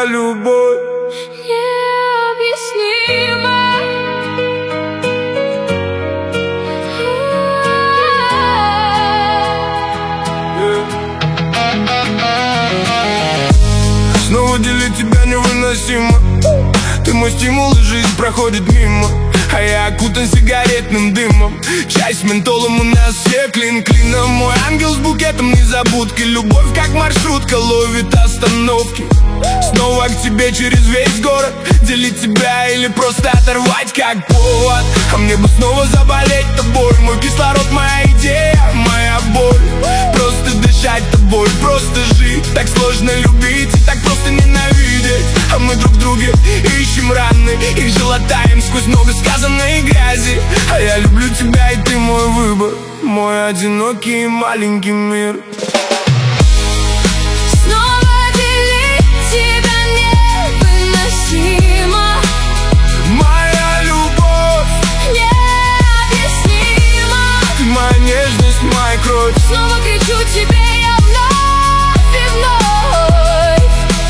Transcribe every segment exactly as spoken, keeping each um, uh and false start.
моя любовь необъяснима. Снова делить тебя невыносимо. Ты мой стимул, и жизнь проходит мимо, а я окутан сигаретным дымом. Чай с ментолом, у нас все клин клином. Мой ангел с букетом незабудки. Любовь как маршрутка ловит остановки. Снова к тебе через весь город. Делить тебя или просто оторвать как повод. А мне бы снова заболеть тобой. Мой кислород, моя идея, моя боль. Просто дышать тобой, просто жить. Так сложно любить и так просто ненавидеть. А мы друг друге ищем раны, их же латаем сквозь много сказанной грязи. А я люблю тебя, и ты мой выбор, мой одинокий маленький мир. Снова делить тебя невыносимо. Моя любовь необъяснима. Ты моя нежность, моя кровь. Снова кричу тебе я вновь и вновь.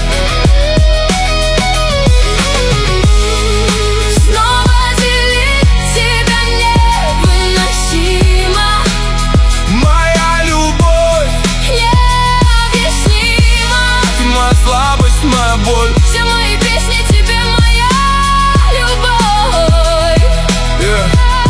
Снова делить тебя невыносимо. Моя любовь необъяснима. Ты моя слабость, моя боль. Все мои песни тебе моя любовь. Yeah.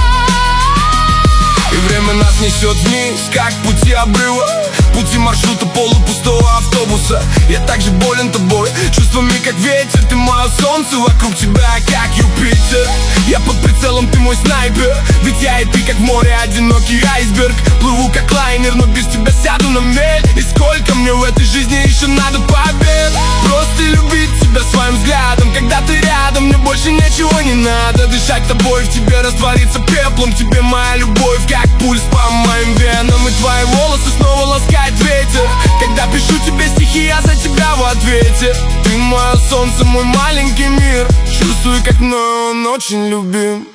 И время нас несет вниз, как пути обрыва, пути маршрута полупустого автобуса. Я так же болен тобой, чувствами как ветер. Ты мое солнце, вокруг тебя как Юпитер. Я под прицелом, ты мой снайпер. Ведь я и ты как в море одинокий айсберг. Плыву как лайнер, но без тебя сяду на мель. И сколько мне в этой жизни еще надо побед. Просто любить тебя своим взглядом. Когда ты рядом, мне больше ничего не надо. Дышать тобой, в тебе раствориться пеплом. Тебе моя любовь, как пульс по моим венам. И твои волосы снова ласкает ветер. Когда пишу тебе стихи, я за тебя в ответе. Ты мое солнце, мой маленький мир. Чувствую, как мною он очень любим.